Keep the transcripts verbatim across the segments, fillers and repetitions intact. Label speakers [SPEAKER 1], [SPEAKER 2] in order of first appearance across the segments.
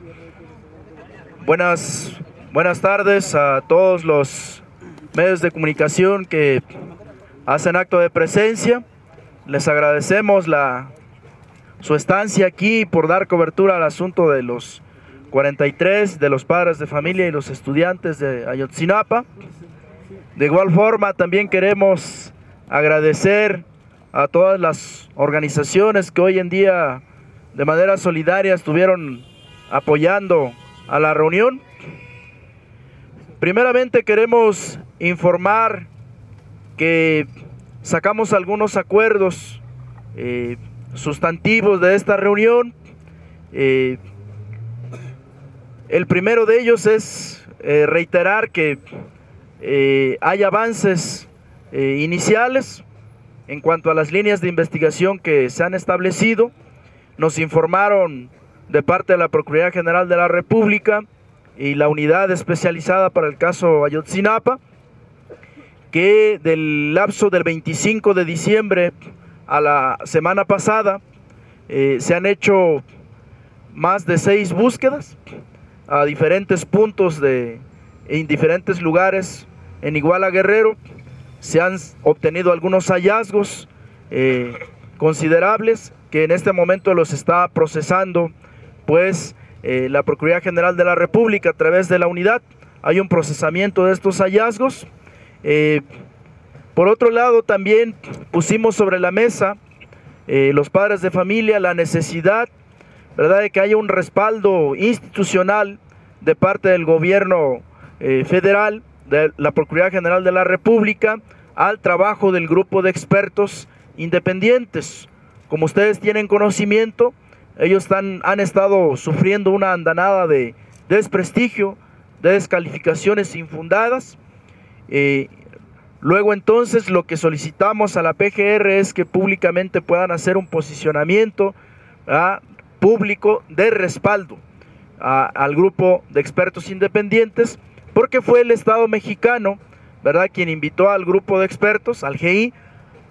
[SPEAKER 1] Buenas, buenas tardes a todos los medios de comunicación que hacen acto de presencia. Les agradecemos la, su estancia aquí por dar cobertura al asunto de los cuarenta y tres, de los padres de familia y los estudiantes de Ayotzinapa. De igual forma, también queremos agradecer a todas las organizaciones que hoy en día de manera solidaria estuvieron apoyando a la reunión. Primeramente queremos informar que sacamos algunos acuerdos eh, sustantivos de esta reunión. Eh, el primero de ellos es eh, reiterar que eh, hay avances eh, iniciales en cuanto a las líneas de investigación que se han establecido. Nos informaron de parte de la Procuraduría General de la República y la unidad especializada para el caso Ayotzinapa, que del lapso del veinticinco de diciembre a la semana pasada eh, se han hecho más de seis búsquedas a diferentes puntos de, en diferentes lugares en Iguala Guerrero. Se han obtenido algunos hallazgos eh, considerables que en este momento los está procesando pues eh, la Procuraduría General de la República a través de la unidad. Hay un procesamiento de estos hallazgos. Eh, por otro lado, también pusimos sobre la mesa eh, los padres de familia la necesidad, ¿verdad?, de que haya un respaldo institucional de parte del gobierno eh, federal, de la Procuraduría General de la República, al trabajo del grupo de expertos independientes. Como ustedes tienen conocimiento, ellos están, han estado sufriendo una andanada de desprestigio, de descalificaciones infundadas. Eh, luego entonces lo que solicitamos a la P G R es que públicamente puedan hacer un posicionamiento ¿verdad?, público de respaldo a, al grupo de expertos independientes, porque fue el Estado mexicano, ¿verdad?, quien invitó al grupo de expertos, al G I,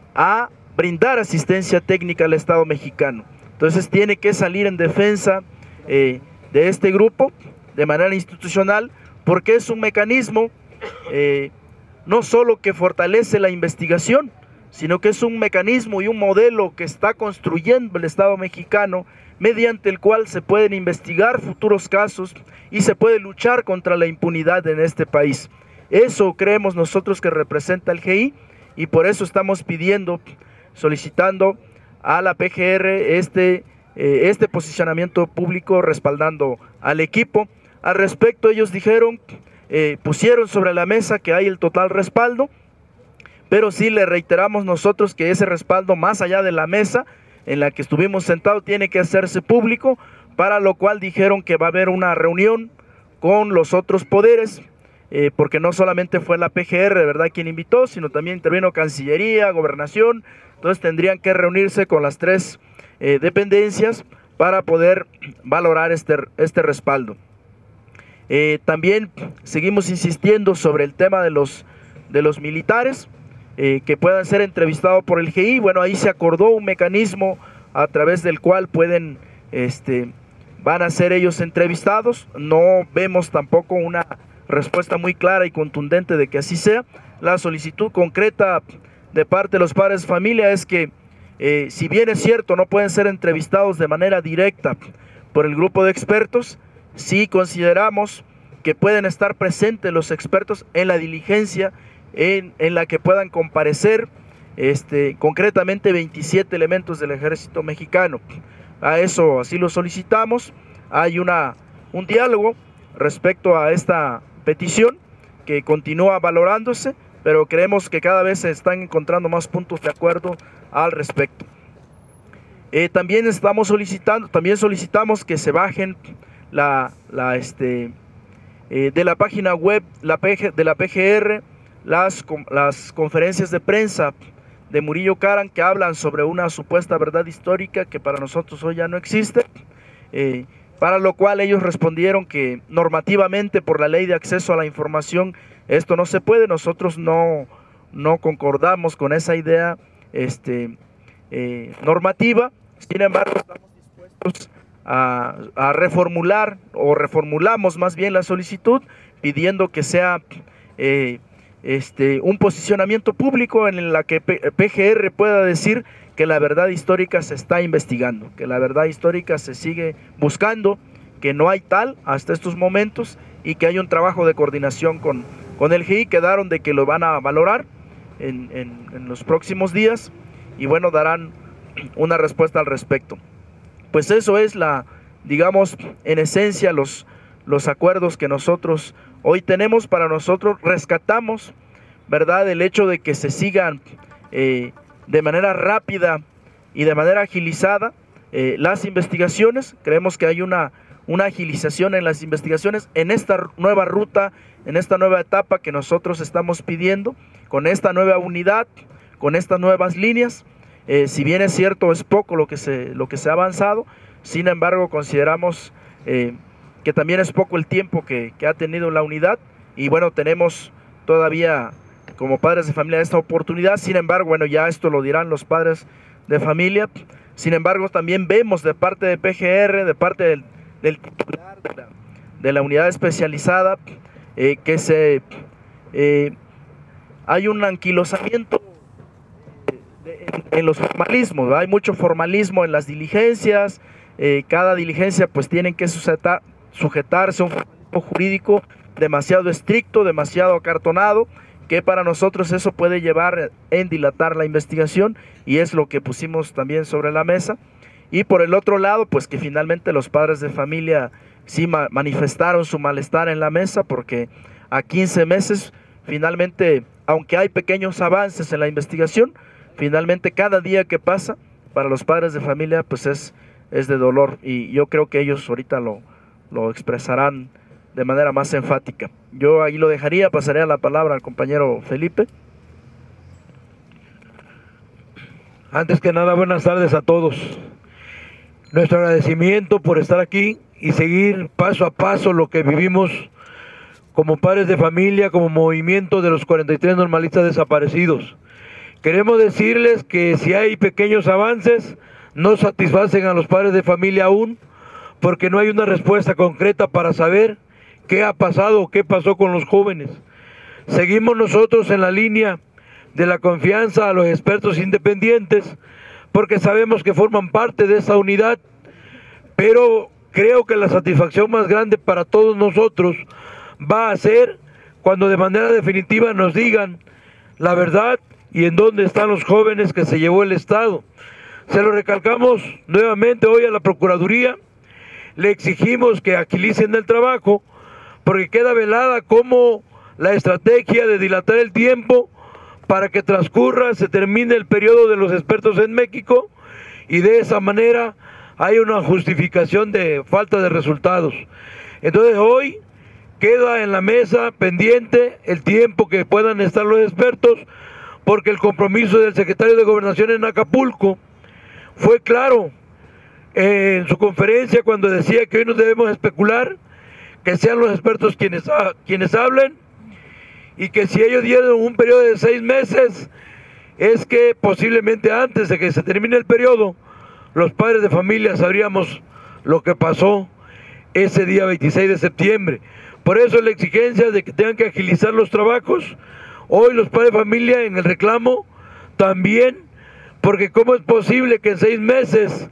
[SPEAKER 1] a brindar asistencia técnica al Estado mexicano. Entonces tiene que salir en defensa eh, de este grupo de manera institucional, porque es un mecanismo eh, no solo que fortalece la investigación, sino que es un mecanismo y un modelo que está construyendo el Estado mexicano, mediante el cual se pueden investigar futuros casos y se puede luchar contra la impunidad en este país. Eso creemos nosotros que representa el G I, y por eso estamos pidiendo, solicitando a la P G R este, eh, este posicionamiento público respaldando al equipo. Al respecto, ellos dijeron, eh, pusieron sobre la mesa que hay el total respaldo, pero sí le reiteramos nosotros que ese respaldo, más allá de la mesa en la que estuvimos sentados, tiene que hacerse público, para lo cual dijeron que va a haber una reunión con los otros poderes, eh, porque no solamente fue la P G R, ¿verdad?, quien invitó, sino también intervino Cancillería, Gobernación. Entonces tendrían que reunirse con las tres eh, dependencias para poder valorar este, este respaldo. Eh, también seguimos insistiendo sobre el tema de los, de los militares eh, que puedan ser entrevistados por el G I. Bueno, ahí se acordó un mecanismo a través del cual pueden, este, van a ser ellos entrevistados. No vemos tampoco una respuesta muy clara y contundente de que así sea. La solicitud concreta de parte de los padres de familia es que, eh, si bien es cierto, no pueden ser entrevistados de manera directa por el grupo de expertos, sí consideramos que pueden estar presentes los expertos en la diligencia en, en la que puedan comparecer, este, concretamente veintisiete elementos del ejército mexicano. A eso así lo solicitamos. Hay una, un diálogo respecto a esta petición que continúa valorándose, pero creemos que cada vez se están encontrando más puntos de acuerdo al respecto. Eh, también estamos solicitando, también solicitamos que se bajen la, la este, eh, de la página web la P G, de la P G R las, las conferencias de prensa de Murillo Karam que hablan sobre una supuesta verdad histórica que para nosotros hoy ya no existe, eh, para lo cual ellos respondieron que normativamente por la ley de acceso a la información esto no se puede. Nosotros no, no concordamos con esa idea este, eh, normativa. Sin embargo, estamos dispuestos a, a reformular, o reformulamos más bien la solicitud, pidiendo que sea eh, este, un posicionamiento público en la que P G R pueda decir que la verdad histórica se está investigando, que la verdad histórica se sigue buscando, que no hay tal hasta estos momentos y que hay un trabajo de coordinación con, con el G I. Quedaron de que lo van a valorar en, en, en los próximos días y bueno, darán una respuesta al respecto. Pues eso es la, digamos, en esencia los, los acuerdos que nosotros hoy tenemos. Para nosotros rescatamos, ¿verdad?, el hecho de que se sigan eh, de manera rápida y de manera agilizada eh, las investigaciones. Creemos que hay una, una agilización en las investigaciones en esta nueva ruta, en esta nueva etapa que nosotros estamos pidiendo, con esta nueva unidad, con estas nuevas líneas. Eh, si bien es cierto, es poco lo que se, lo que se ha avanzado, sin embargo consideramos eh, que también es poco el tiempo que, que ha tenido la unidad, y bueno, tenemos todavía como padres de familia esta oportunidad. Sin embargo, bueno, ya esto lo dirán los padres de familia. Sin embargo, también vemos de parte de P G R, de parte del, del titular de la, de la unidad especializada, eh, que se eh, hay un anquilosamiento En, en los formalismos, ¿verdad? Hay mucho formalismo en las diligencias. Eh, cada diligencia pues tienen que sujetar, sujetarse a un formalismo jurídico demasiado estricto, demasiado acartonado, que para nosotros eso puede llevar en dilatar la investigación, y es lo que pusimos también sobre la mesa. Y por el otro lado, pues que finalmente los padres de familia sí ma manifestaron su malestar en la mesa, porque a quince meses finalmente, aunque hay pequeños avances en la investigación, finalmente cada día que pasa para los padres de familia pues es, es de dolor, y yo creo que ellos ahorita lo, lo expresarán de manera más enfática. Yo ahí lo dejaría, pasaría la palabra al compañero Felipe.
[SPEAKER 2] Antes que nada, buenas tardes a todos. Nuestro agradecimiento por estar aquí y seguir paso a paso lo que vivimos como padres de familia, como movimiento de los cuarenta y tres normalistas desaparecidos. Queremos decirles que si hay pequeños avances, no satisfacen a los padres de familia aún, porque no hay una respuesta concreta para saber qué ha pasado o qué pasó con los jóvenes. Seguimos nosotros en la línea de la confianza a los expertos independientes, porque sabemos que forman parte de esta unidad, pero creo que la satisfacción más grande para todos nosotros va a ser cuando de manera definitiva nos digan la verdad y en dónde están los jóvenes que se llevó el Estado. Se lo recalcamos nuevamente hoy a la Procuraduría, le exigimos que agilicen el trabajo, porque queda velada como la estrategia de dilatar el tiempo para que transcurra, se termine el periodo de los expertos en México, y de esa manera hay una justificación de falta de resultados. Entonces hoy queda en la mesa pendiente el tiempo que puedan estar los expertos, porque el compromiso del secretario de Gobernación en Acapulco fue claro en su conferencia cuando decía que hoy no debemos especular, que sean los expertos quienes, quienes hablen, y que si ellos dieron un periodo de seis meses, es que posiblemente antes de que se termine el periodo, los padres de familia sabríamos lo que pasó ese día veintiséis de septiembre. Por eso la exigencia de que tengan que agilizar los trabajos. Hoy los padres de familia en el reclamo también, porque cómo es posible que en seis meses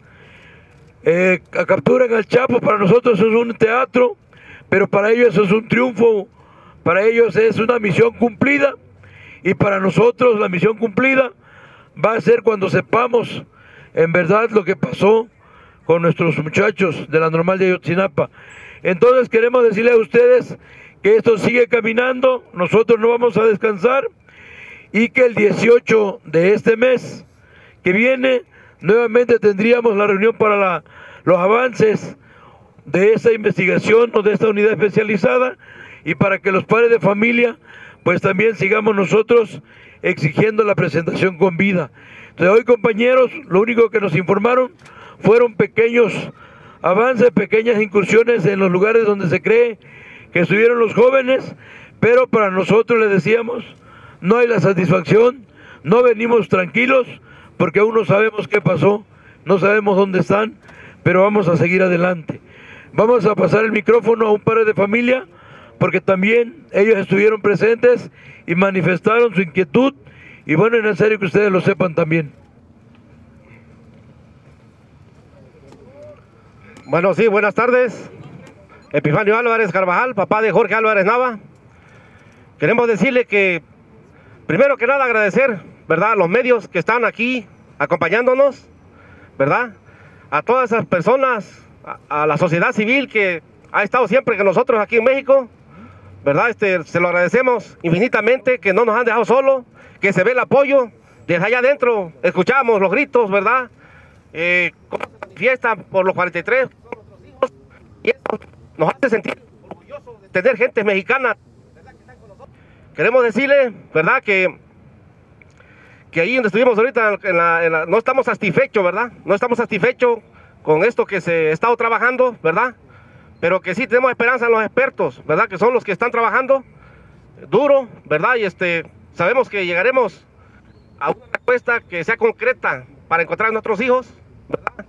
[SPEAKER 2] eh, capturen al Chapo. Para nosotros eso es un teatro, pero para ellos eso es un triunfo, para ellos es una misión cumplida, y para nosotros la misión cumplida va a ser cuando sepamos en verdad lo que pasó con nuestros muchachos de la Normal de Ayotzinapa. Entonces queremos decirle a ustedes que esto sigue caminando, nosotros no vamos a descansar, y que el dieciocho de este mes que viene nuevamente tendríamos la reunión para la, los avances de esta investigación o de esta unidad especializada, y para que los padres de familia pues también sigamos nosotros exigiendo la presentación con vida. Entonces hoy, compañeros, lo único que nos informaron fueron pequeños avances, pequeñas incursiones en los lugares donde se cree que estuvieron los jóvenes, pero para nosotros, les decíamos, no hay la satisfacción, no venimos tranquilos, porque aún no sabemos qué pasó, no sabemos dónde están, pero vamos a seguir adelante. Vamos a pasar el micrófono a un padre de familia, porque también ellos estuvieron presentes y manifestaron su inquietud, y bueno, es necesario que ustedes lo sepan también.
[SPEAKER 3] Bueno, sí, buenas tardes. Epifanio Álvarez Carvajal, papá de Jorge Álvarez Nava. Queremos decirle que, primero que nada, agradecer, ¿verdad?, a los medios que están aquí acompañándonos, ¿verdad?, a todas esas personas, a, a la sociedad civil que ha estado siempre con nosotros aquí en México, ¿verdad? Este, se lo agradecemos infinitamente, que no nos han dejado solos, que se ve el apoyo desde allá adentro, escuchamos los gritos, ¿verdad?, eh, fiesta por los cuarenta y tres, y eso nos hace sentir orgullosos de tener gente mexicana, ¿verdad?, que están con nosotros. Queremos decirle, ¿verdad?, que que ahí donde estuvimos ahorita en la, en la, no estamos satisfechos, ¿verdad? No estamos satisfechos con esto que se ha estado trabajando, ¿verdad? Pero que sí tenemos esperanza en los expertos, ¿verdad?, que son los que están trabajando duro, ¿verdad? Y este, sabemos que llegaremos a una respuesta que sea concreta para encontrar a nuestros hijos, ¿verdad?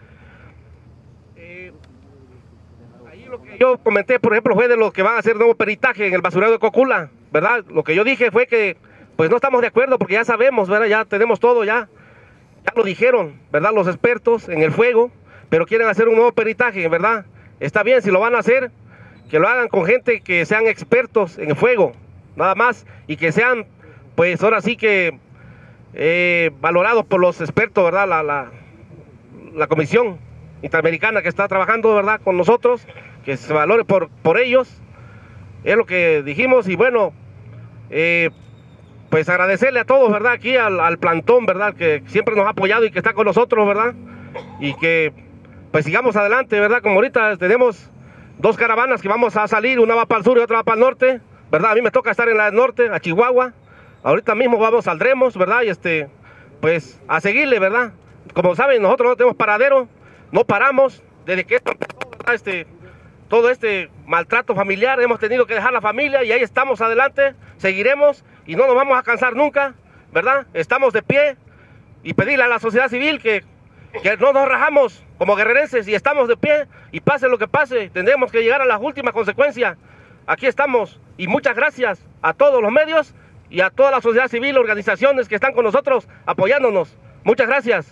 [SPEAKER 3] Eh, ahí lo que yo comenté, por ejemplo, fue de los que van a hacer nuevo peritaje en el basurero de Cocula, ¿verdad? Lo que yo dije fue que pues no estamos de acuerdo, porque ya sabemos, ¿verdad?, ya tenemos todo, ya, ya lo dijeron, ¿verdad?, los expertos en el fuego, pero quieren hacer un nuevo peritaje, ¿verdad? Está bien, si lo van a hacer, que lo hagan con gente que sean expertos en el fuego, nada más, y que sean, pues ahora sí que eh, valorados por los expertos, ¿verdad?, la, la, la Comisión Interamericana que está trabajando, ¿verdad?, con nosotros, que se valore por, por ellos, es lo que dijimos. Y bueno, eh, pues agradecerle a todos, ¿verdad?, aquí al, al plantón, ¿verdad?, que siempre nos ha apoyado y que está con nosotros, ¿verdad?, y que pues sigamos adelante, ¿verdad?, como ahorita tenemos dos caravanas que vamos a salir, una va para el sur y otra va para el norte, ¿verdad? A mí me toca estar en la del norte, a Chihuahua, ahorita mismo vamos, saldremos, ¿verdad?, y este, pues a seguirle, ¿verdad? Como saben, nosotros no tenemos paradero, no paramos, desde que esto empezó, ¿verdad?, este, todo este maltrato familiar, hemos tenido que dejar la familia y ahí estamos adelante, seguiremos y no nos vamos a cansar nunca, ¿verdad? Estamos de pie y pedirle a la sociedad civil que, que no nos rajamos como guerrerenses y estamos de pie y pase lo que pase, tendremos que llegar a las últimas consecuencias. Aquí estamos y muchas gracias a todos los medios y a toda la sociedad civil, organizaciones que están con nosotros apoyándonos. Muchas gracias.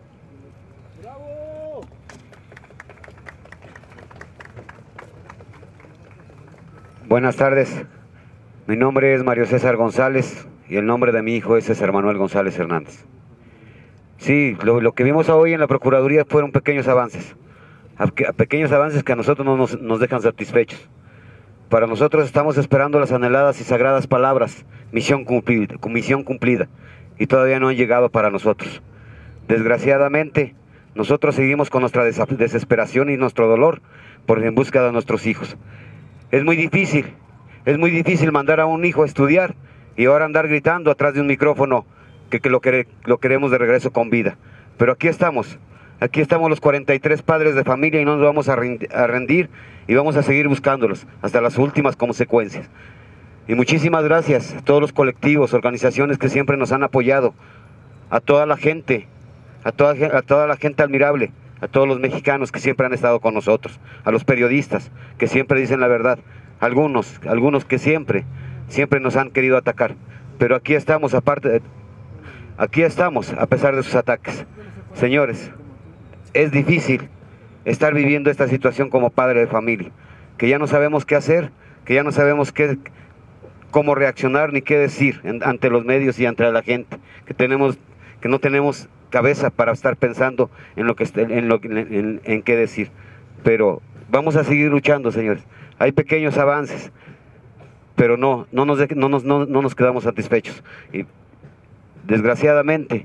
[SPEAKER 4] Buenas tardes, mi nombre es Mario César González y el nombre de mi hijo es César Manuel González Hernández. Sí, lo, lo que vimos hoy en la Procuraduría fueron pequeños avances, a, a pequeños avances que a nosotros no nos, nos dejan satisfechos. Para nosotros estamos esperando las anheladas y sagradas palabras, misión cumplida, misión cumplida, y todavía no han llegado para nosotros. Desgraciadamente, nosotros seguimos con nuestra desesperación y nuestro dolor por en busca de nuestros hijos. Es muy difícil, es muy difícil mandar a un hijo a estudiar y ahora andar gritando atrás de un micrófono que, que lo, quere, lo queremos de regreso con vida. Pero aquí estamos, aquí estamos los cuarenta y tres padres de familia y no nos vamos a rendir y vamos a seguir buscándolos hasta las últimas consecuencias. Y muchísimas gracias a todos los colectivos, organizaciones que siempre nos han apoyado, a toda la gente, a toda, a toda la gente admirable, a todos los mexicanos que siempre han estado con nosotros, a los periodistas que siempre dicen la verdad, algunos, algunos que siempre, siempre nos han querido atacar, pero aquí estamos, aparte, de, aquí estamos a pesar de sus ataques. Señores, es difícil estar viviendo esta situación como padre de familia, que ya no sabemos qué hacer, que ya no sabemos qué, cómo reaccionar ni qué decir en, ante los medios y ante la gente, que tenemos, que no tenemos cabeza para estar pensando en lo que en lo en, en qué decir, pero vamos a seguir luchando, señores. Hay pequeños avances, pero no no nos no nos no, no nos quedamos satisfechos y desgraciadamente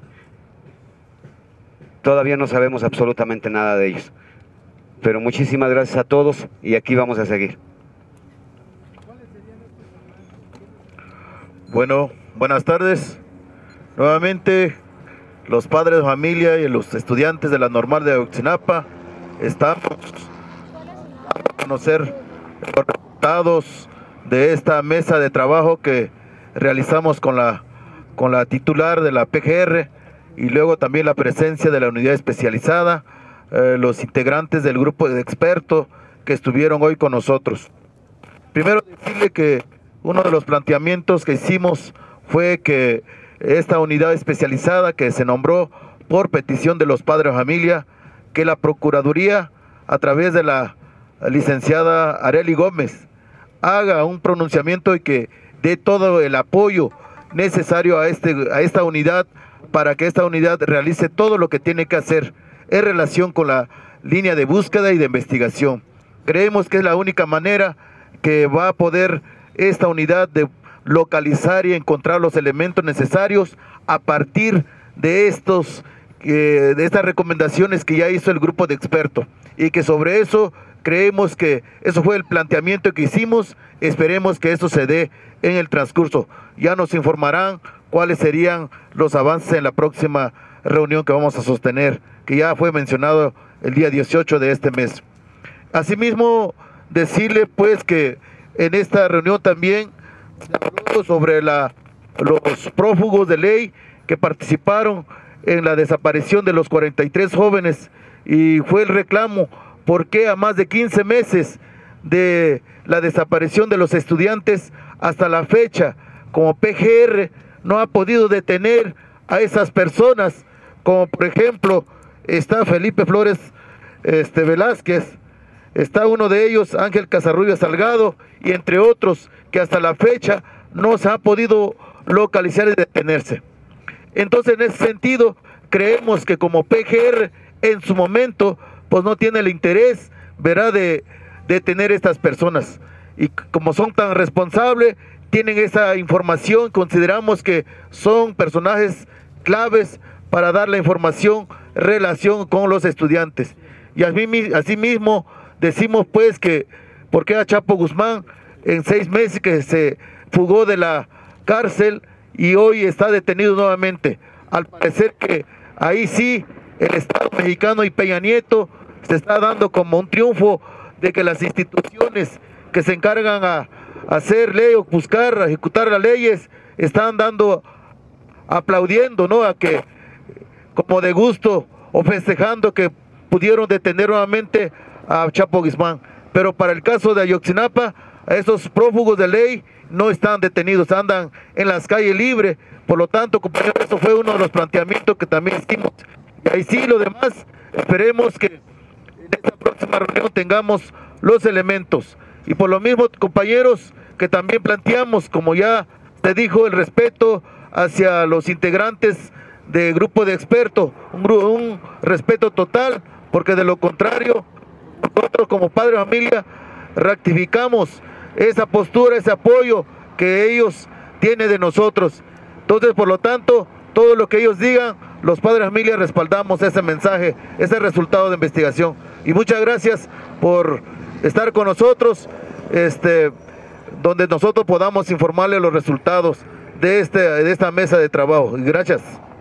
[SPEAKER 4] todavía no sabemos absolutamente nada de ellos. Pero muchísimas gracias a todos y aquí vamos a seguir.
[SPEAKER 5] Bueno, buenas tardes. Nuevamente los padres de familia y los estudiantes de la Normal de Ayotzinapa estamos a conocer los resultados de esta mesa de trabajo que realizamos con la, con la titular de la P G R y luego también la presencia de la unidad especializada, eh, los integrantes del grupo de expertos que estuvieron hoy con nosotros. Primero decirle que uno de los planteamientos que hicimos fue que esta unidad especializada que se nombró por petición de los padres de familia, que la Procuraduría, a través de la licenciada Arely Gómez, haga un pronunciamiento y que dé todo el apoyo necesario a, este, a esta unidad para que esta unidad realice todo lo que tiene que hacer en relación con la línea de búsqueda y de investigación. Creemos que es la única manera que va a poder esta unidad de localizar y encontrar los elementos necesarios a partir de estos eh, de estas recomendaciones que ya hizo el grupo de expertos, y que sobre eso creemos que eso fue el planteamiento que hicimos. Esperemos que eso se dé en el transcurso. Ya nos informarán cuáles serían los avances en la próxima reunión que vamos a sostener, que ya fue mencionado el día dieciocho de este mes. Asimismo, decirle pues que en esta reunión también se habló sobre la, los prófugos de ley que participaron en la desaparición de los cuarenta y tres jóvenes, y fue el reclamo por qué a más de quince meses de la desaparición de los estudiantes hasta la fecha, como P G R no ha podido detener a esas personas, como por ejemplo está Felipe Flores este, Velázquez, está uno de ellos, Ángel Casarrubia Salgado, y entre otros que hasta la fecha no se ha podido localizar y detenerse. Entonces, en ese sentido, creemos que como P G R en su momento pues no tiene el interés, verá, de detener a estas personas, y como son tan responsables, tienen esa información, consideramos que son personajes claves para dar la información en relación con los estudiantes. Y asimismo decimos pues que por qué a Chapo Guzmán en seis meses que se fugó de la cárcel y hoy está detenido nuevamente. Al parecer que ahí sí el Estado mexicano y Peña Nieto se está dando como un triunfo de que las instituciones que se encargan a hacer ley o buscar, a ejecutar las leyes, están dando, aplaudiendo, ¿no?, a que como de gusto o festejando que pudieron detener nuevamente a Chapo Guzmán. Pero para el caso de Ayotzinapa, esos prófugos de ley no están detenidos, andan en las calles libres. Por lo tanto, compañeros, eso fue uno de los planteamientos que también hicimos. Y ahí sí, lo demás, esperemos que en esta próxima reunión tengamos los elementos. Y por lo mismo, compañeros, que también planteamos, como ya se dijo, el respeto hacia los integrantes del grupo de expertos, un, un respeto total, porque de lo contrario, nosotros como padre de familia rectificamos esa postura, ese apoyo que ellos tienen de nosotros. Entonces, por lo tanto, todo lo que ellos digan, los padres de familia respaldamos ese mensaje, ese resultado de investigación. Y muchas gracias por estar con nosotros, este, donde nosotros podamos informarles los resultados de, este, de esta mesa de trabajo. Gracias.